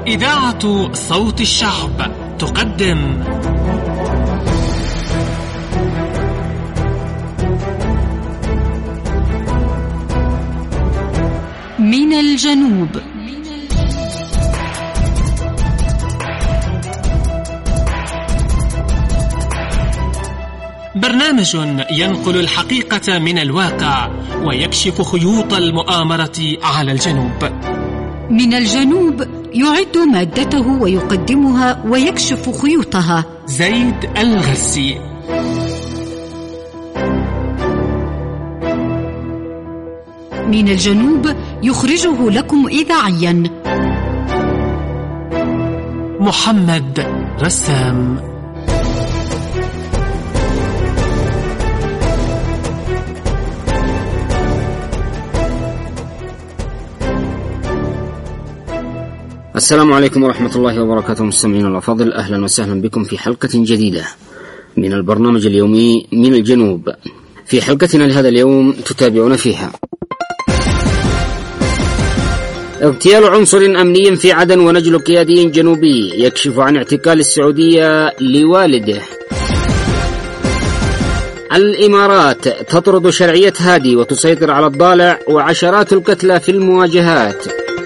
إذاعة صوت الشعب تقدم من الجنوب. برنامج ينقل الحقيقة من الواقع ويكشف خيوط المؤامرة على الجنوب. من الجنوب يعد مادته ويقدمها ويكشف خيوطها زيد الغرسي. من الجنوب يخرجه لكم إذاعيا محمد رسام. السلام عليكم ورحمة الله وبركاته مستمعين الأفاضل، أهلا وسهلا بكم في حلقة جديدة من البرنامج اليومي من الجنوب. في حلقتنا لهذا اليوم تتابعون فيها اغتيال عنصر أمني في عدن ونجل قيادي جنوبي يكشف عن اعتقال السعودية لوالده. الإمارات تطرد شرعية هادي وتسيطر على الضالع وعشرات القتلى في المواجهات.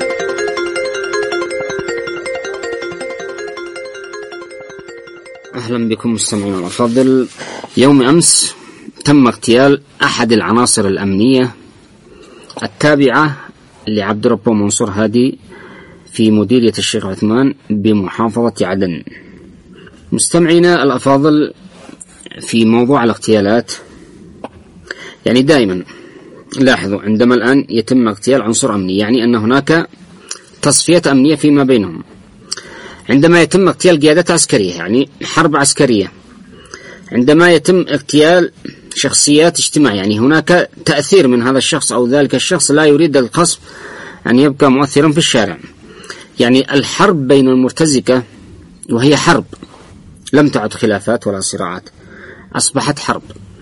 أهلا بكم مستمعين الأفاضل. يوم أمس تم اغتيال أحد العناصر الأمنية التابعة لعبد الرب منصور هادي في مديرية الشيخ عثمان بمحافظة عدن. مستمعينا الأفاضل، في موضوع الاغتيالات يعني دائما لاحظوا عندما الآن يتم اغتيال عنصر أمني يعني أن هناك تصفية أمنية فيما بينهم. عندما يتم اغتيال قيادات عسكرية يعني حرب عسكرية، عندما يتم اغتيال شخصيات اجتماعية يعني هناك تأثير من هذا الشخص أو ذلك الشخص لا يريد الخصم أن يبقى مؤثرا في الشارع. يعني الحرب بين المرتزقة، وهي حرب لم تعد خلافات ولا صراعات، أصبحت حرب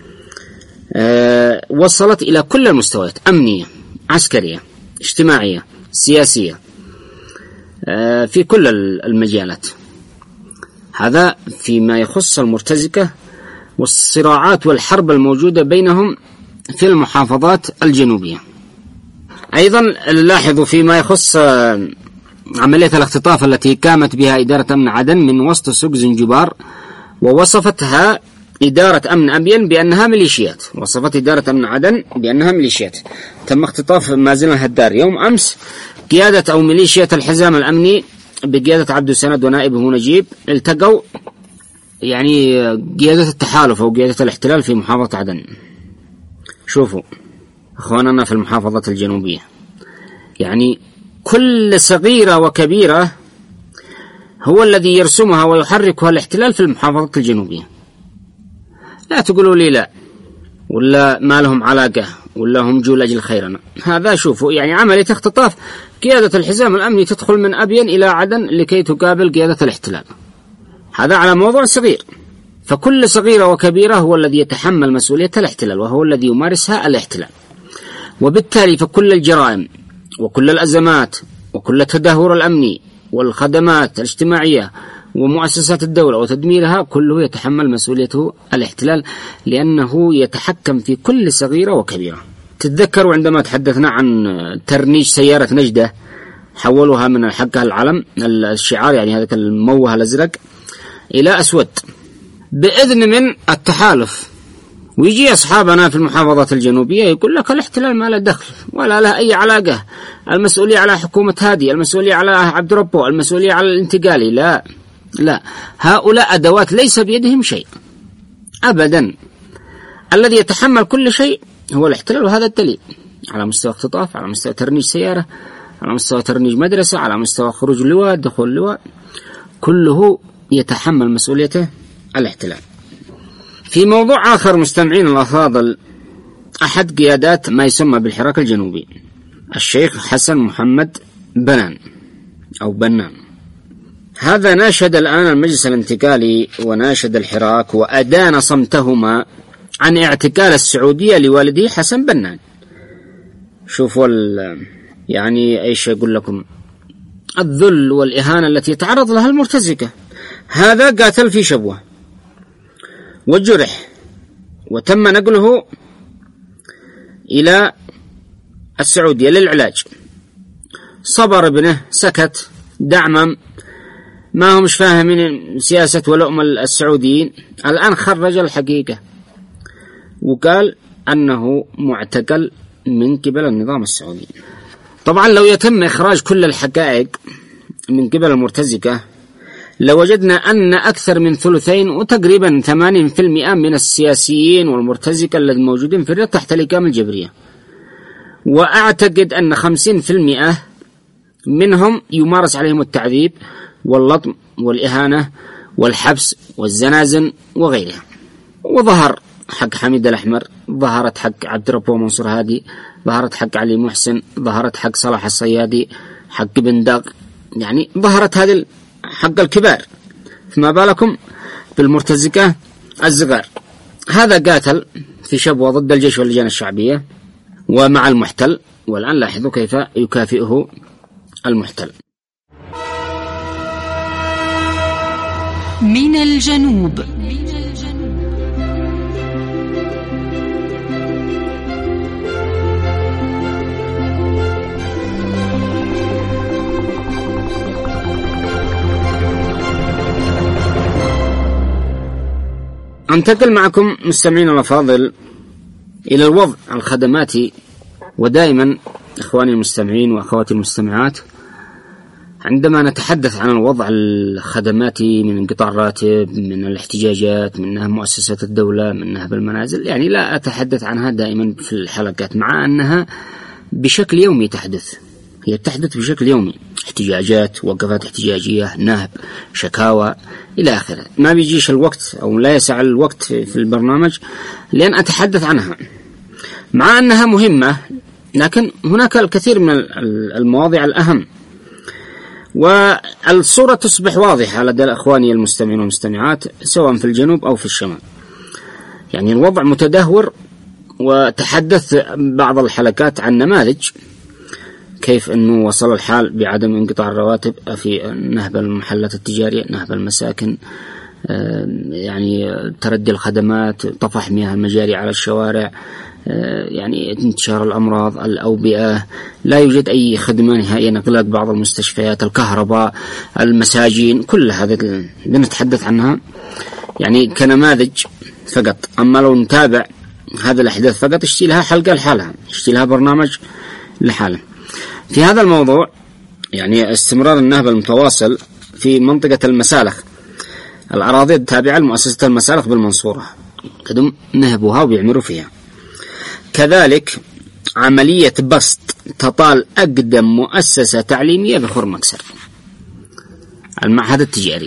وصلت إلى كل المستويات، أمنية، عسكرية، اجتماعية، سياسية، في كل المجالات. هذا فيما يخص المرتزقة والصراعات والحرب الموجودة بينهم في المحافظات الجنوبية. أيضا لاحظوا فيما يخص عملية الاختطاف التي قامت بها إدارة أمن عدن من وسط سوق زنجبار، ووصفتها إدارة أمن أبين بأنها ميليشيات. وصفت إدارة أمن عدن بأنها ميليشيات. تم اختطاف مازن الهدار يوم أمس. قيادة أو ميليشيا الحزام الأمني بقيادة عبد السند ونائبه نجيب التقوا يعني قيادة التحالف أو قيادة الاحتلال في محافظة عدن. شوفوا أخواننا في المحافظة الجنوبية، يعني كل صغيرة وكبيرة هو الذي يرسمها ويحركها الاحتلال في المحافظة الجنوبية. لا تقولوا لي لا ولا ما لهم علاقة ولا هم جو لأجل خيرنا. هذا شوفوا يعني عملية اختطاف. قيادة الحزام الأمني تدخل من أبين إلى عدن لكي تقابل قيادة الاحتلال. هذا على موضوع صغير. فكل صغيرة وكبيرة هو الذي يتحمل مسؤولية الاحتلال وهو الذي يمارسها الاحتلال. وبالتالي فكل الجرائم وكل الأزمات وكل التدهور الأمني والخدمات الاجتماعية ومؤسسات الدولة وتدميرها كله يتحمل مسؤوليته الاحتلال، لأنه يتحكم في كل صغيرة وكبيرة. تتذكروا عندما تحدثنا عن ترنيج سيارة نجدة، حولوها من حقها العلم الشعار يعني هذا الموه الأزرق إلى أسود بإذن من التحالف. ويجي أصحابنا في المحافظات الجنوبية يقول لك الاحتلال ما له دخل ولا له أي علاقة، المسؤولية على حكومة هادي، المسؤولية على عبد ربه، المسؤولية على الانتقالي. لا، هؤلاء أدوات ليس بيدهم شيء أبدا. الذي يتحمل كل شيء هو الاحتلال، وهذا الدليل على مستوى اختطاف، على مستوى ترنيج سيارة، على مستوى ترنيج مدرسة، على مستوى خروج اللواء، دخول اللواء، كله يتحمل مسؤوليته الاحتلال. في موضوع آخر مستمعين الأفاضل، أحد قيادات ما يسمى بالحراك الجنوبي الشيخ حسن محمد بنان أو بنان، هذا ناشد الآن المجلس الانتقالي وناشد الحراك وأدان صمتهما عن اعتقال السعودية لوالده حسن بنان. شوفوا يعني ايش يقول لكم، الذل والإهانة التي تعرض لها المرتزقة. هذا قاتل في شبوة وجرح، وتم نقله إلى السعودية للعلاج. صبر ابنه، سكت، دعما، ما هم مش فاهمين سياسة ولؤم السعوديين. الآن خرج الحقيقة وقال أنه معتقل من قبل النظام السعودي. طبعا لو يتم إخراج كل الحقائق من قبل المرتزقة لوجدنا أن أكثر من 2/3 وتقريبا 80% من السياسيين والمرتزقة الذين موجودين في الرياض تحت الإقامة الجبرية، وأعتقد أن 50% منهم يمارس عليهم التعذيب واللطم والإهانة والحبس والزنازن وغيرها. وظهر حق حميد الأحمر، ظهرت حق عبد الرب منصور هادي، ظهرت حق علي محسن، ظهرت حق صلاح الصيادي، حق بن داغ، يعني ظهرت هذه حق الكبار، فما بالكم بالمرتزقة الصغار. هذا قاتل في شبوة ضد الجيش واللجان الشعبية ومع المحتل، والآن لاحظوا كيف يكافئه المحتل. من الجنوب. أنتقل معكم مستمعين الأفاضل إلى الوضع الخدماتي. ودائما إخواني المستمعين وأخواتي المستمعات، عندما نتحدث عن الوضع الخدماتي من انقطاع الراتب، من الاحتجاجات، من نهب مؤسسات الدولة، من نهب المنازل، يعني لا أتحدث عنها دائما في الحلقات، مع أنها بشكل يومي تحدث. هي تحدث بشكل يومي، احتجاجات، وقفات احتجاجية، نهب، شكاوى إلى آخره. ما بيجيش الوقت أو لا يسع الوقت في البرنامج لأن أتحدث عنها، مع أنها مهمة، لكن هناك الكثير من المواضيع الأهم، والصورة تصبح واضحة لدى الأخواني المستمعين والمستمعات سواء في الجنوب أو في الشمال. يعني الوضع متدهور، وتحدث بعض الحلقات عن نماذج كيف أنه وصل الحال بعدم انقطاع الرواتب في نهب المحلات التجارية، نهب المساكن، يعني تردي الخدمات، طفح مياه المجاري على الشوارع، يعني انتشار الأمراض، الأوبئة، لا يوجد أي خدمة نهائيا، إغلاق بعض المستشفيات، الكهرباء، المساجين، كل هذا بنتحدث عنها يعني كنماذج فقط. أما لو نتابع هذا الأحداث فقط اشتي لها حلقة لحالها، اشتي لها برنامج لحالها. في هذا الموضوع يعني استمرار النهب المتواصل في منطقة المسالخ، الأراضي التابعة لمؤسسة المسالخ بالمنصورة، قدم نهبوها وبيعمروا فيها. كذلك عملية بسط تطال أقدم مؤسسة تعليمية بخرمكسر، المعهد التجاري،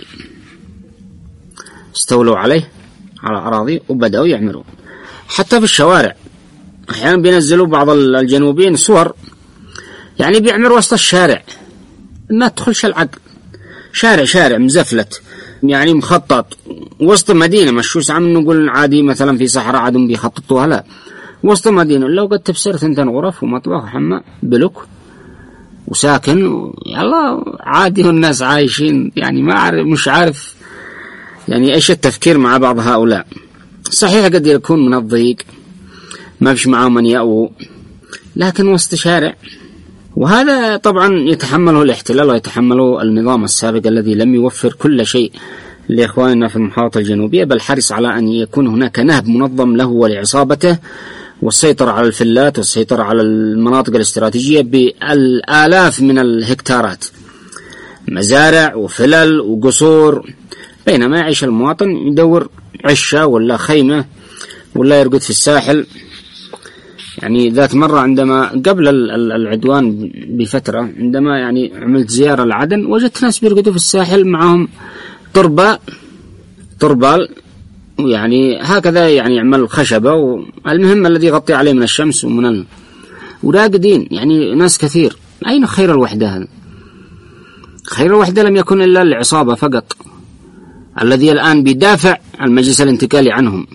استولوا عليه على أراضي وبدأوا يعمروا. حتى في الشوارع أحيانا بينزلوا بعض الجنوبيين صور، يعني بيعمر وسط الشارع، ما تدخلش العقل، شارع مزفلت، يعني مخطط وسط مدينة، مشوش عم نقول عادي مثلا في صحراء عادهم بيخططوها، لا، وسط مدينة. لو قد تبصر 2 غرف ومطبخ وحمام بلوك وساكن يلا عادي، والناس عايشين، يعني ما عارف، مش عارف يعني ايش التفكير مع بعض هؤلاء. صحيح قد يكون من الضيق، ما فيش معه من يأووا، لكن وسط شارع. وهذا طبعا يتحمله الاحتلال ويتحمله النظام السابق الذي لم يوفر كل شيء لإخواننا في المحافظة الجنوبية، بل حرص على أن يكون هناك نهب منظم له ولعصابته، والسيطرة على الفلات والسيطرة على المناطق الاستراتيجية بالآلاف من الهكتارات، مزارع وفلل وقصور، بينما يعيش المواطن يدور عشة ولا خيمة ولا يرقد في الساحل. يعني ذات مرة عندما قبل العدوان بفترة، عندما يعني عملت زيارة لعدن، وجدت ناس بيرقدوا في الساحل معهم طربال، يعني هكذا يعني يعمل خشبة، والمهم الذي يغطي عليه من الشمس ومن وراقدين، يعني ناس كثير. أين خير الوحدة هذا؟ خير الوحدة لم يكن إلا العصابة فقط، الذي الآن بيدافع المجلس الانتقالي عنهم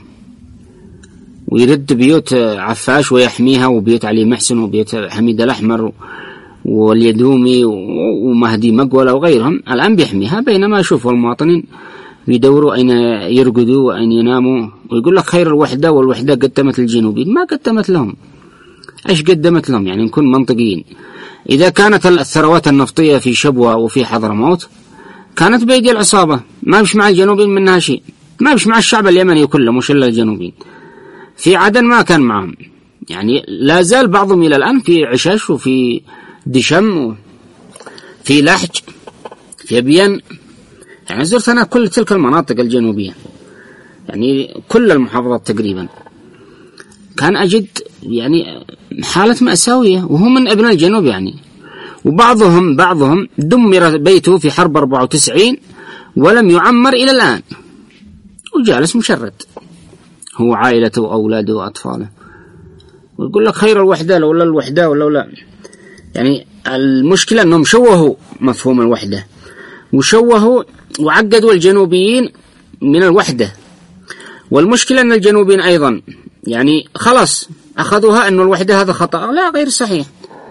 ويرد بيوت عفاش ويحميها، وبيوت علي محسن وبيوت حميد الأحمر واليدومي ومهدي مقولة وغيرهم الآن بيحميها، بينما يشوفوا المواطنين يدوروا أين يرقدوا وأين يناموا، ويقول لك خير الوحدة، والوحدة قدمت الجنوبيين. ما قدمت لهم. إيش قدمت لهم؟ يعني نكون منطقيين. إذا كانت الثروات النفطية في شبوة وفي حضرموت كانت بيدي العصابة، ما مش مع الجنوبيين منها شيء، ما مش مع الشعب اليمني كله، مش إلا الجنوبيين. في عدن ما كان معهم، يعني لا زال بعضهم إلى الآن في عشاش وفي دشم وفي لحج في أبيان. يعني زرت أنا كل تلك المناطق الجنوبية، يعني كل المحافظات تقريبا، كان أجد يعني حالة مأساوية، وهو من أبناء الجنوب يعني. وبعضهم دمر بيته في حرب 94 ولم يعمر إلى الآن، وجالس مشرد هو عائلته وأولاده وأطفاله، ويقول لك خير الوحدة لولا الوحدة ولولا. يعني المشكلة أنهم شوهوا مفهوم الوحدة، وشوهوا وعقدوا الجنوبيين من الوحدة. والمشكلة أن الجنوبيين أيضا يعني خلاص أخذوها أن الوحدة هذا خطأ. لا، غير صحيح.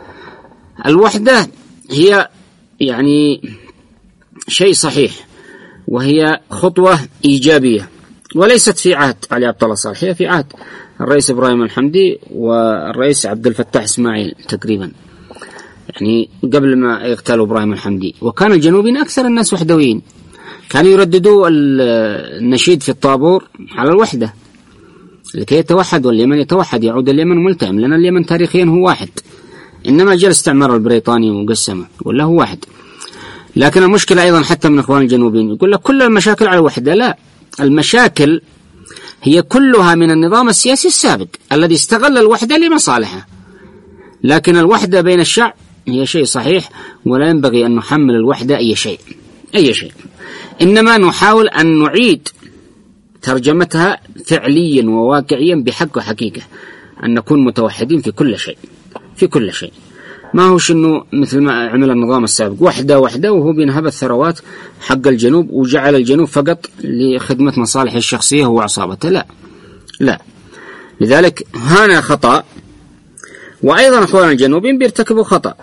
الوحدة هي يعني شيء صحيح، وهي خطوة إيجابية، وليست في عهد علي عبد الله صالح، هي في عهد الرئيس إبراهيم الحمدي والرئيس عبد الفتاح إسماعيل تقريبا، يعني قبل ما يغتالوا إبراهيم الحمدي. وكان الجنوبيين أكثر الناس وحدويين، كانوا يرددوا النشيد في الطابور على الوحدة لكي يتوحد واليمن يتوحد، يعود اليمن ملتئم، لأن اليمن تاريخيا هو واحد، إنما جاء الاستعمار البريطاني وقسمه ولا هو واحد. لكن المشكلة أيضا حتى من إخوان الجنوبيين يقول لك كل المشاكل على الوحدة. لا، المشاكل هي كلها من النظام السياسي السابق الذي استغل الوحدة لمصالحه. لكن الوحدة بين الشعب هي شيء صحيح، ولا ينبغي أن نحمل الوحدة أي شيء، إنما نحاول أن نعيد ترجمتها فعليا وواقعيا بحق وحقيقة، أن نكون متوحدين في كل شيء. ما هوش إنه مثل ما عمل النظام السابق وحدة وهو بينهب الثروات حق الجنوب وجعل الجنوب فقط لخدمة مصالحه الشخصية هو عصابته. لا. لذلك هنا خطأ. وأيضا أخوان الجنوبين بيرتكبوا خطأ،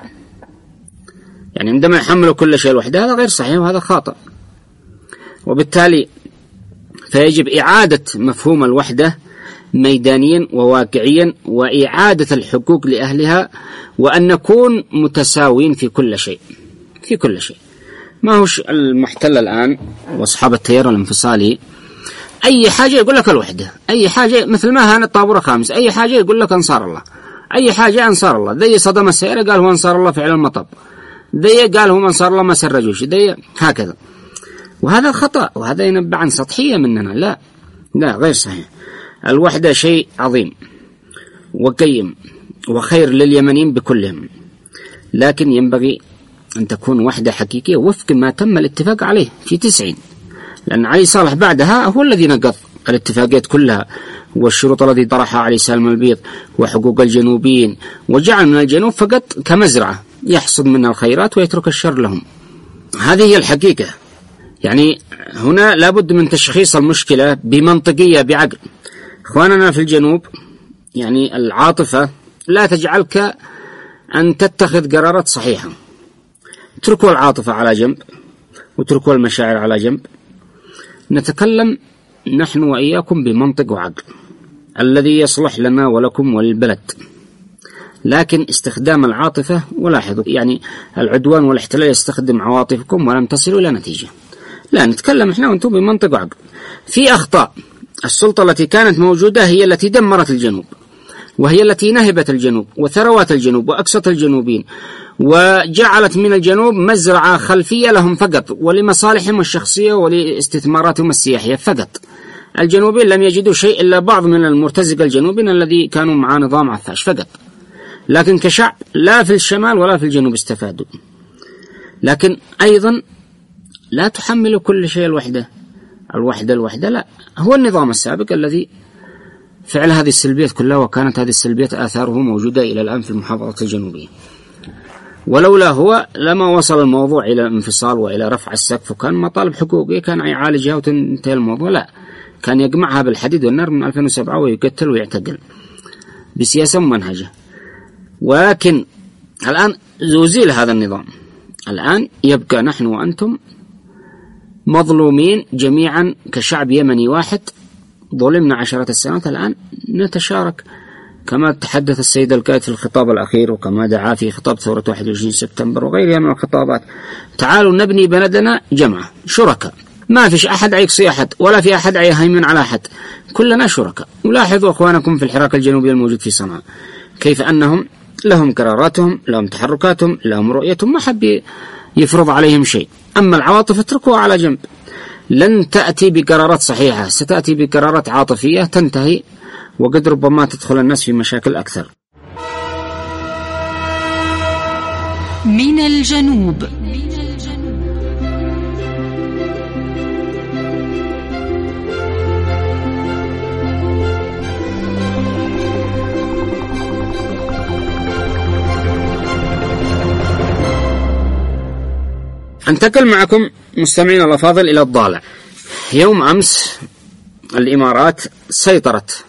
يعني عندما يحملوا كل شيء الوحدة هذا غير صحيح وهذا خاطئ. وبالتالي فيجب إعادة مفهوم الوحدة ميدانيا وواقعيا، وإعادة الحقوق لأهلها، وأن نكون متساوين في كل شيء. ما هوش المحتل الآن وأصحاب التيار الانفصالي أي حاجة يقول لك الوحدة، أي حاجة مثل ما هان الطابور الخامس، أي حاجة يقول لك أنصار الله، أي حاجة أنصار الله. ذي صدم السيارة قال هو أنصار الله فعل المطب، ذي قال هو أنصار الله ما سرجوش، ذي هكذا. وهذا خطأ، وهذا ينبع عن سطحية مننا. لا غير صحيح. الوحدة شيء عظيم وقيم وخير لليمنيين بكلهم، لكن ينبغي أن تكون وحدة حقيقية وفق ما تم الاتفاق عليه في 90، لأن علي صالح بعدها هو الذي نقض الاتفاقيات كلها والشروط التي طرحها علي سالم البيض وحقوق الجنوبيين، وجعل من الجنوب فقط كمزرعة يحصد منها الخيرات ويترك الشر لهم. هذه هي الحقيقة. يعني هنا لابد من تشخيص المشكلة بمنطقية بعقل. إخواننا في الجنوب يعني العاطفة لا تجعلك أن تتخذ قرارات صحيحة. اتركوا العاطفة على جنب واتركوا المشاعر على جنب، نتكلم نحن وإياكم بمنطق وعقل الذي يصلح لنا ولكم وللبلد. لكن استخدام العاطفة، ولاحظوا يعني العدوان والاحتلال يستخدم عواطفكم ولم تصلوا إلى نتيجة. لا، نتكلم احنا وانتم بمنطق وعقل. في أخطاء السلطة التي كانت موجودة هي التي دمرت الجنوب، وهي التي نهبت الجنوب وثروات الجنوب وأقصت الجنوبين، وجعلت من الجنوب مزرعة خلفية لهم فقط ولمصالحهم الشخصية ولاستثماراتهم السياحية فقط. الجنوبين لم يجدوا شيء إلا بعض من المرتزقة الجنوبين الذي كانوا مع نظام عثاش فقط، لكن كشعب لا في الشمال ولا في الجنوب استفادوا. لكن أيضا لا تحملوا كل شيء الوحدة، لا، هو النظام السابق الذي فعل هذه السلبيات كلها، وكانت هذه السلبيات آثاره موجودة إلى الآن في المحافظة الجنوبية. ولولا هو لما وصل الموضوع إلى انفصال وإلى رفع السقف، وكان مطالب حقوقية كان يعالجها وتنتهي الموضوع. لا، كان يجمعها بالحديد والنار من 2007 ويقتل ويعتقل بسياسة ممنهجة. ولكن الآن زوزيل هذا النظام، الآن يبقى نحن وأنتم مظلومين جميعا كشعب يمني واحد، ظلمنا عشرات السنوات، الآن نتشارك كما تحدث السيد القائد في الخطاب الأخير، وكما دعا في خطاب ثورة 21 سبتمبر وغيرها من الخطابات. تعالوا نبني بلدنا جمعة شركاء، ما فيش أحد يقصي أحد ولا في أحد يهيمن على أحد، كلنا شركاء. ولاحظوا أخوانكم في الحراك الجنوبي الموجود في صنعاء كيف أنهم لهم قراراتهم، لهم تحركاتهم، لهم رؤيتهم، ما حب يفرض عليهم شيء. أما العواطف اتركوها على جنب، لن تأتي بقرارات صحيحة، ستأتي بقرارات عاطفية تنتهي، وقد ربما تدخل الناس في مشاكل أكثر. من الجنوب. أنتقل معكم مستمعين الأفاضل إلى الضالع. يوم أمس الإمارات سيطرت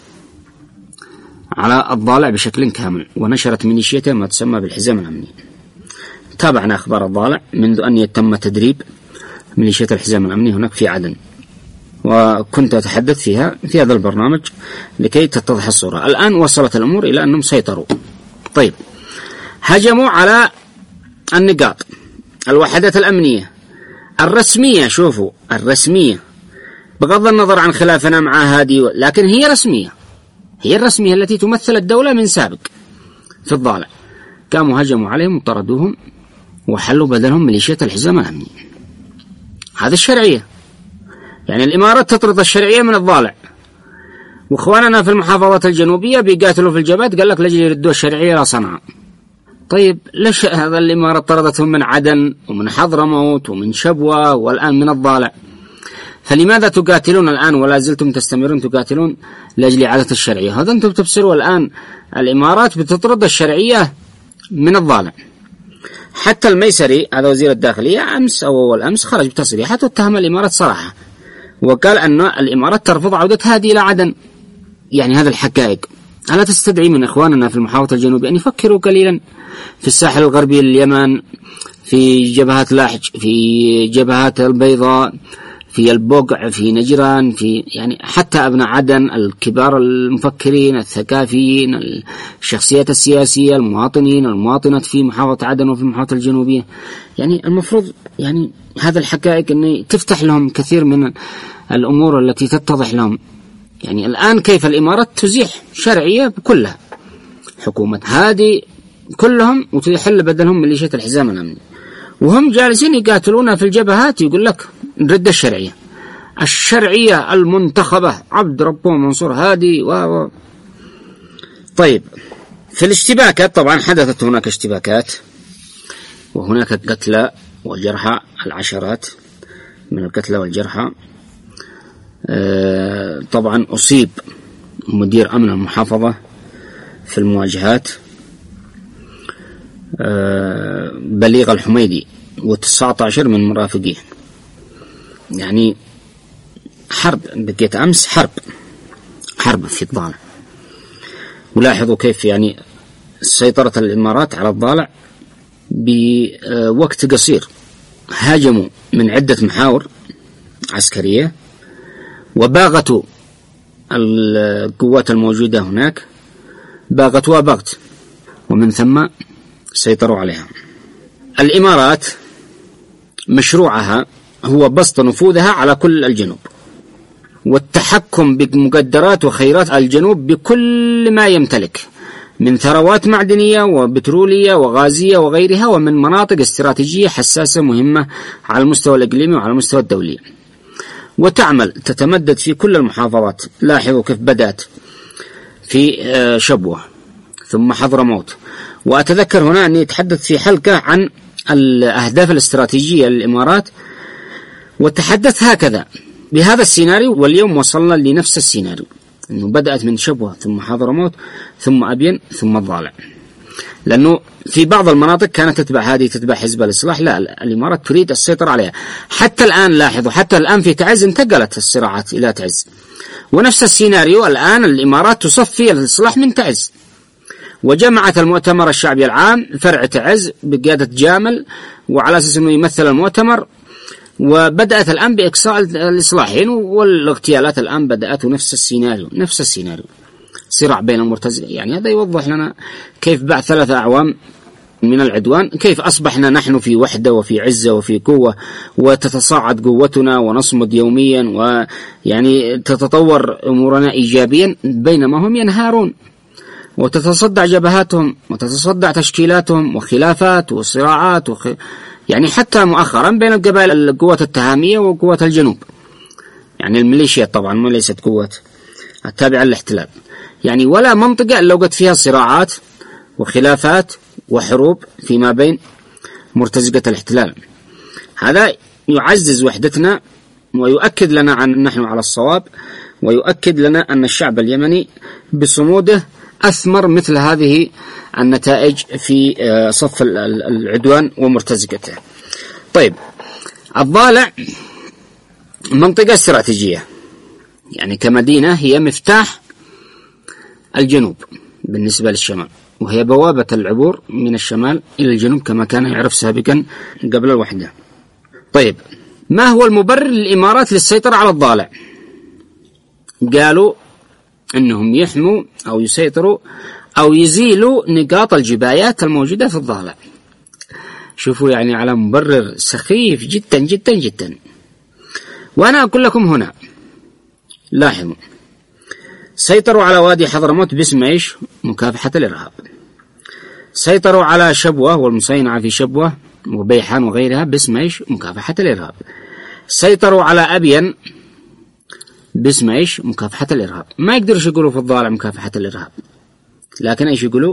على الضالع بشكل كامل، ونشرت ميليشياتها ما تسمى بالحزام الأمني. تابعنا أخبار الضالع منذ أن تم تدريب ميليشيات الحزام الأمني هناك في عدن، وكنت أتحدث فيها في هذا البرنامج لكي تتضح الصورة. الآن وصلت الأمور إلى أنهم سيطروا. طيب، هجموا على النقاط، الوحدات الأمنية الرسمية. شوفوا الرسمية، بغض النظر عن خلافنا مع هذه، لكن هي رسمية، هي الرسمية التي تمثل الدولة من سابق في الضالع. قاموا هجموا عليهم وطردوهم وحلوا بدلهم ميليشيات الحزام الأمني. هذا الشرعية، يعني الإمارات تطرد الشرعية من الضالع، وإخواننا في المحافظات الجنوبية بيقاتلوا في الجبهات، قال لك لجي يردوا الشرعية إلى صنعاء. طيب ليش هذا الإمارات طردتهم من عدن ومن حضرموت ومن شبوة والآن من الضالع؟ فلماذا تقاتلون الآن ولا زلتم تستمرون تقاتلون لأجل إعادة الشرعية؟ هذا أنتم تبصروا الآن الإمارات بتطرد الشرعية من الضالع. حتى الميسري هذا وزير الداخلية أمس أو أول أمس خرج بتصريحات واتهم الإمارات صراحة، وقال أن الإمارات ترفض عودة هذه إلى عدن. يعني هذا الحقائق ألا تستدعي من إخواننا في المحافظة الجنوبية أن يفكروا قليلا في الساحل الغربي لليمن، في جبهات لاحج، في جبهات البيضاء، في البقع، في نجران، في يعني حتى أبناء عدن الكبار المفكرين الثقافيين الشخصيات السياسية المواطنين المواطنات في محافظة عدن وفي المحافظة الجنوبية. يعني المفروض يعني هذا الحقائق أن تفتح لهم كثير من الأمور التي تتضح لهم. يعني الآن كيف الإمارات تزيح شرعية كلها، حكومة هذه كلهم، وتحل بدلهم ميليشيات الحزام الأمني، وهم جالسين يقاتلون في الجبهات. يقول لك نرد الشرعية المنتخبة عبد ربه منصور هادي طيب، في الاشتباكات طبعا حدثت هناك اشتباكات وهناك قتلى وجرحى، العشرات من القتلى والجرحى. طبعا أصيب مدير أمن المحافظة في المواجهات بليغ الحميدي و19 من مرافقيه. يعني حرب، بقيت أمس حرب في الضالع. ولاحظوا كيف يعني سيطرة الإمارات على الضالع بوقت قصير. هاجموا من عدة محاور عسكرية وباغتوا القوات الموجودة هناك، باغتوا بغت، ومن ثم سيطروا عليها. الإمارات مشروعها هو بسط نفوذها على كل الجنوب، والتحكم بمقدرات وخيرات الجنوب بكل ما يمتلك من ثروات معدنية وبترولية وغازية وغيرها، ومن مناطق استراتيجية حساسة مهمة على المستوى الإقليمي وعلى المستوى الدولي. وتعمل تتمدد في كل المحافظات. لاحظوا كيف بدأت في شبوة ثم حضرموت. وأتذكر هنا أني أتحدث في حلقة عن الأهداف الاستراتيجية للإمارات، وتحدث هكذا بهذا السيناريو، واليوم وصلنا لنفس السيناريو، أنه بدأت من شبوة ثم حضرموت ثم أبين ثم الضالع. لأنه في بعض المناطق كانت تتبع هذه، تتبع حزب الإصلاح، لا، الإمارات تريد السيطرة عليها. حتى الآن لاحظوا، حتى الآن في تعز انتقلت الصراعات إلى تعز، ونفس السيناريو الآن الإمارات تصفي الإصلاح من تعز، وجمعت المؤتمر الشعبي العام فرع تعز بقيادة جامل، وعلى أساس أنه يمثل المؤتمر، وبدأت الآن بإقصاء الإصلاحيين، والاغتيالات الآن بدأت نفس السيناريو صراع بين المرتزقة. يعني هذا يوضح لنا كيف بعد 3 أعوام من العدوان كيف أصبحنا نحن في وحدة وفي عزة وفي قوة، وتتصاعد قوتنا ونصمد يوميا، ويعني تتطور أمورنا إيجابيا، بينما هم ينهارون وتتصدع جبهاتهم وتتصدع تشكيلاتهم وخلافات وصراعات يعني حتى مؤخرا بين القبائل القوة التهامية وقوة الجنوب، يعني الميليشيا طبعا ما ليست قوة التابعة للاحتلال، يعني ولا منطقة لو قد فيها صراعات وخلافات وحروب فيما بين مرتزقة الاحتلال. هذا يعزز وحدتنا ويؤكد لنا أن نحن على الصواب، ويؤكد لنا أن الشعب اليمني بصموده أثمر مثل هذه النتائج في صف العدوان ومرتزقته. طيب، الضالع منطقة استراتيجية، يعني كمدينة هي مفتاح الجنوب بالنسبة للشمال، وهي بوابة العبور من الشمال إلى الجنوب كما كان يعرف سابقا قبل الوحدة. طيب، ما هو المبرر للإمارات للسيطرة على الضالع؟ قالوا أنهم يحموا أو يسيطروا أو يزيلوا نقاط الجبايات الموجودة في الضالع. شوفوا يعني على مبرر سخيف جدا جدا جدا. وأنا أقول لكم هنا لاحظوا، سيطروا على وادي حضرموت باسم ايش؟ مكافحة الإرهاب. سيطروا على شبوة والمصينعة في شبوة وبيحان وغيرها باسم ايش؟ مكافحة الإرهاب. سيطروا على أبين باسم ايش؟ مكافحة الإرهاب. ما يقدروا يقولوا في الضالع مكافحة الإرهاب، لكن ايش يقولوا؟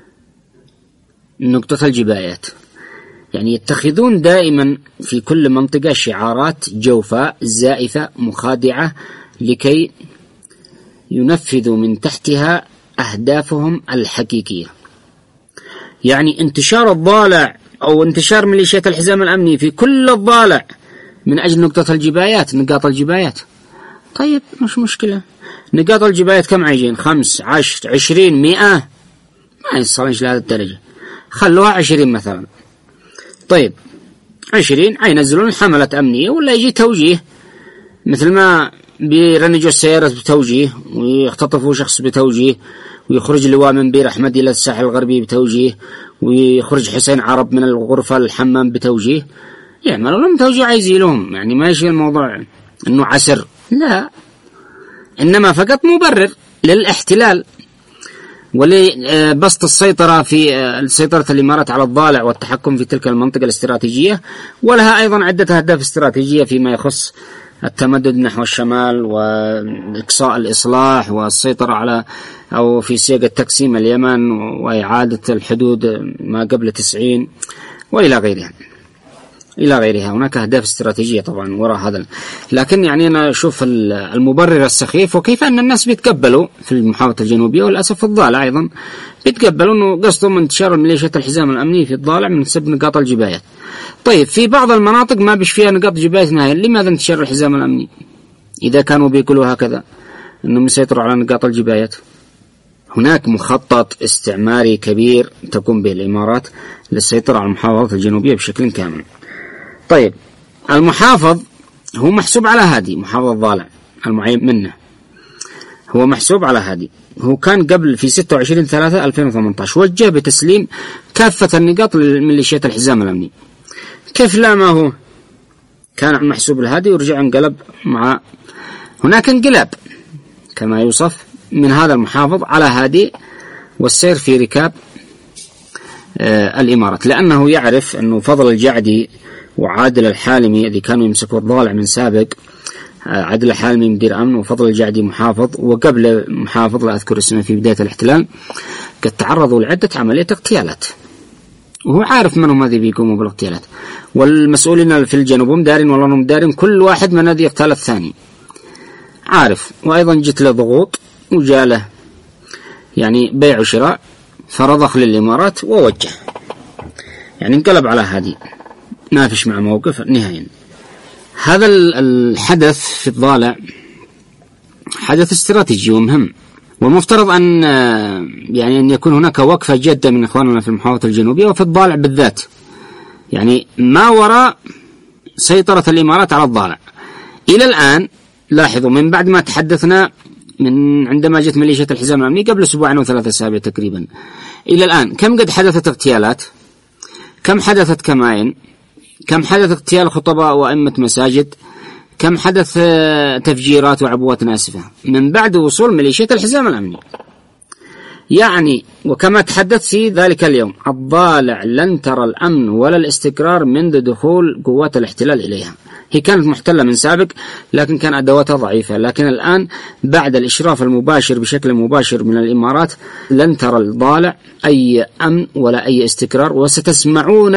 نقطة الجبايات. يعني يتخذون دائما في كل منطقة شعارات جوفاء زائفة مخادعة لكي ينفذوا من تحتها أهدافهم الحقيقية. يعني انتشار الضالع أو انتشار ميليشيات الحزام الأمني في كل الضالع من أجل نقطة الجبايات، نقاط الجبايات. طيب مش مشكلة، نقاط الجبايات كم عايزين؟ 5 10 20 100؟ ما يصلنش لهذه الدرجة، خلوها 20 مثلا. طيب 20 ينزلون حملة أمنية ولا يجي توجيه، مثل ما بيرنجوا السيارات بتوجيه، ويختطفوا شخص بتوجيه، ويخرج لواء من بير أحمد إلى الساحل الغربي بتوجيه، ويخرج حسين عرب من الغرفة الحمام بتوجيه. يعملوا لهم توجيه عايزيلهم، يعني ما يشي الموضوع إنه عسر، لا، إنما فقط مبرر للاحتلال ولبسط السيطرة في سيطرة الإمارات على الضالع والتحكم في تلك المنطقة الاستراتيجية. ولها أيضا عدة أهداف استراتيجية فيما يخص التمدد نحو الشمال وإقصاء الإصلاح والسيطرة على أو في سياق تقسيم اليمن وإعادة الحدود ما قبل 90 وإلى غيرها إلى غيرها. هناك أهداف استراتيجية طبعا وراء هذا، لكن يعني أنا أشوف المبرر السخيف وكيف أن الناس بيتقبلوا في المحافظة الجنوبية والأسف في الضالع أيضا بيتقبلوا أنه قصدهم انتشار ميليشيات الحزام الأمني في الضالع من سبب نقاط الجبايات. طيب في بعض المناطق ما بيش فيها نقاط جبايات نهائيا، لماذا انتشار الحزام الأمني إذا كانوا بيقولوا هكذا أنهم يسيطروا على نقاط الجبايات؟ هناك مخطط استعماري كبير تقوم به الإمارات للسيطرة على المحافظة الجنوبية بشكل كامل. طيب المحافظ هو محسوب على هادي، محافظ الضالع المعين منه هو محسوب على هادي. هو كان قبل في 26/3/2018 وجه بتسليم كافة النقاط لميليشيات الحزام الأمني. كيف لا ما هو كان محسوب الهادي ورجع انقلب مع هناك انقلاب كما يوصف من هذا المحافظ على هادي والسير في ركاب الإمارات، لأنه يعرف أنه فضل الجعدي وعادل الحالمي الذي كانوا يمسكوا الضالع من سابق، عادل الحالمي مدير أمن وفضل الجعدي محافظ، وقبل محافظ لا أذكر اسمه في بداية الاحتلال، قد تعرضوا لعدة عمليات اغتيالات، وهو عارف من هم الذي بيقوموا بالاغتيالات. والمسؤولين في الجنوب مدارين والله مدارين كل واحد من الذي اغتال الثاني عارف. وأيضا جت له ضغوط وجاله يعني بيع وشراء، فرضخ للإمارات ووجه، يعني انقلب على هادي، ما فيش مع موقف نهائيا. هذا الحدث في الضالع حدث استراتيجي ومهم، والمفترض أن يكون هناك وقفة جادة من إخواننا في المحافظة الجنوبية وفي الضالع بالذات، يعني ما وراء سيطرة الإمارات على الضالع. إلى الآن لاحظوا، من بعد ما تحدثنا من عندما جت ميليشيا الحزام الأمني قبل أسبوعين و3 أسابيع تقريبا، إلى الآن كم قد حدثت اغتيالات، كم حدثت كمائن، كم حدث اغتيال خطباء وأئمة مساجد، كم حدث تفجيرات وعبوات ناسفة من بعد وصول ميليشيا الحزام الأمني. يعني وكما تحدثت في ذلك اليوم، الضالع لن ترى الأمن ولا الاستقرار منذ دخول قوات الاحتلال إليها. هي كانت محتلة من سابق لكن كان أدواتها ضعيفة، لكن الآن بعد الإشراف المباشر بشكل مباشر من الإمارات لن ترى الضالع أي أمن ولا أي استقرار، وستسمعون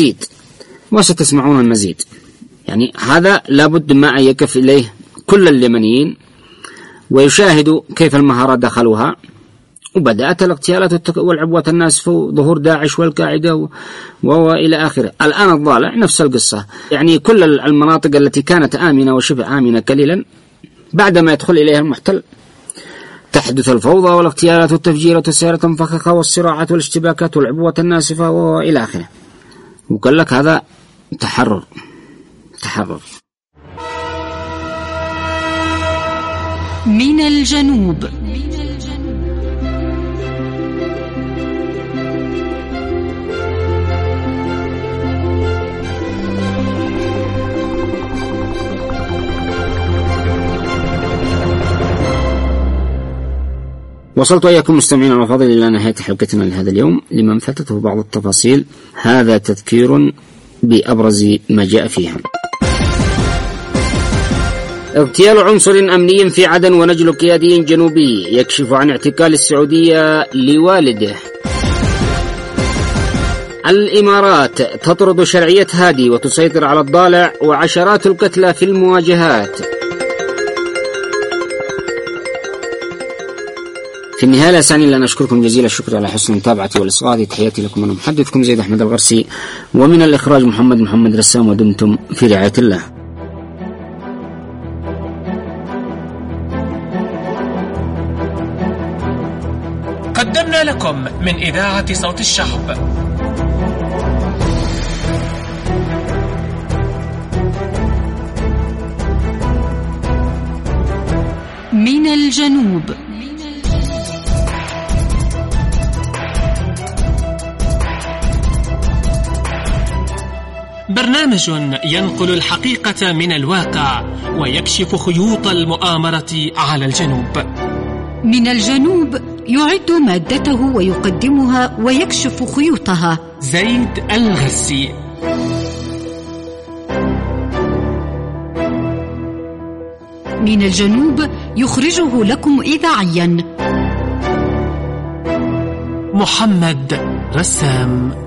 المزيد. يعني هذا لابد ما يقف إليه كل اليمنيين ويشاهدوا كيف المهارات دخلوها، وبدأت الاغتيالات والعبوات الناسفة وظهور داعش والقاعدة وإلى آخره. الآن الضالع نفس القصة، يعني كل المناطق التي كانت آمنة وشبه آمنة قليلا بعدما يدخل إليها المحتل تحدث الفوضى والاغتيالات والتفجيرات والسيارة المفخخة والصراعات والاشتباكات والعبوات الناسفة وإلى آخره. وقال لك هذا تحرر. من الجنوب. وصلت وإياكم مستمعينا الأفاضل إلى نهاية حلقتنا لهذا اليوم. لمن فاتته بعض التفاصيل هذا تذكير بأبرز ما جاء فيها. اغتيال عنصر أمني في عدن ونجل قيادي جنوبي يكشف عن اعتقال السعودية لوالده. الإمارات تطرد شرعية هادي وتسيطر على الضالع وعشرات القتلى في المواجهات. في النهاية لا يسعني إلا أن أشكركم جزيل الشكر على حسن المتابعة والإصغاء. تحياتي لكم، أنا محدثكم زيد أحمد الغرسي، ومن الإخراج محمد رسام، ودمتم في رعاية الله. قدمنا لكم من إذاعة صوت الشعب من الجنوب. برنامج ينقل الحقيقة من الواقع ويكشف خيوط المؤامرة على الجنوب. من الجنوب يعد مادته ويقدمها ويكشف خيوطها زيد الغرسي. من الجنوب يخرجه لكم إذاعيا محمد رسام.